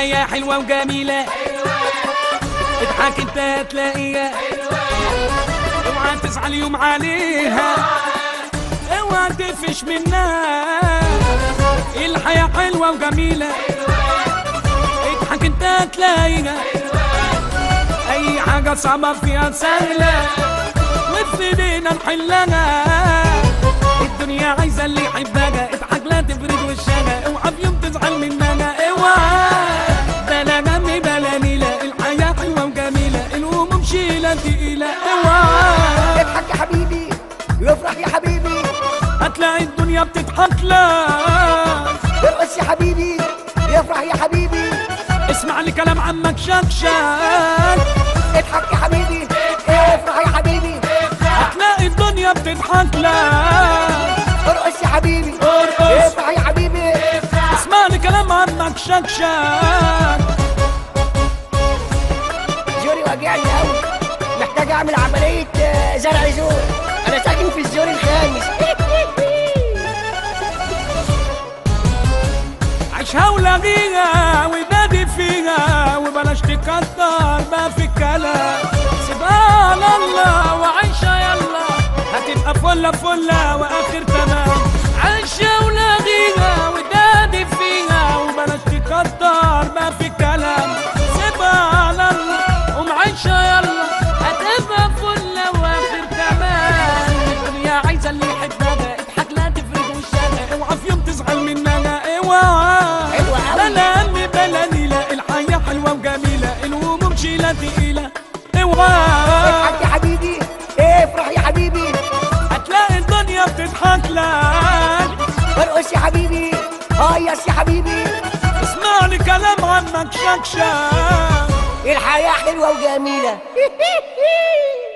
الحياة حلوة وجميلة، اضحك انت هتلاقيها، اوعى تزعل يوم عليها، اوعى تفش منها. الحياة حلوة وجميلة، اضحك انت هتلاقيها، اي حاجة صعبة فيها سهلة، وفي ايدينا نحلها. الدنيا عايزة اللي يحبها، اضحك لا تفرد وشها، اوعى في يوم تزعل مننا، اوعى بلا غم بلا نيلة. الحياة حلوة وجميلة، الهموم شيلة تقيلة، اوعى اضحك يا حبيبي وافرح يا حبيبي، هتلاقي الدنيا بتضحك لك. ارقص يا حبيبي افرح يا حبيبي، اسمع لي كلام عمك شكشك، اضحك يا حبيبي افرح يا حبيبي، هتلاقي الدنيا بتضحك لك. ارقص يا حبيبي ارقص افرح يا حبيبي، اسمع لي كلام عمك شكشك. زوري واجعني قوي، محتاج اعمل عملية زرع زور، انا ساكن في الزور الخامس. عيشها ولاغيها ونادي فيها، وبلاش تكتر ما في الكلام، سيبها على الله وعيشها يلا، هتبقى فلة فلة واخر تمام. عيشها ولاغيها ونادي فيها، وبلاش تكتر ما في الكلام، سيبها على الله ومعيشها يلا، هتبقى فلة واخر تمام. الدنيا عايزة اللي يحبها، اضحك لا تفرد وشها، اوعى في يوم تزعل مننا، اوعى بلا هم بلا نيلة. الحياة حلوة وجميلة، الهموم شيلة تقيلة، اوعى اضحك يا حبيبي افرح يا حبيبي، هتلاقي الدنيا بتضحك لك. ارقص يا حبيبي هيص يا حبيبي، اسمع لي كلام عمك شكشك. الحياة حلوة وجميلة.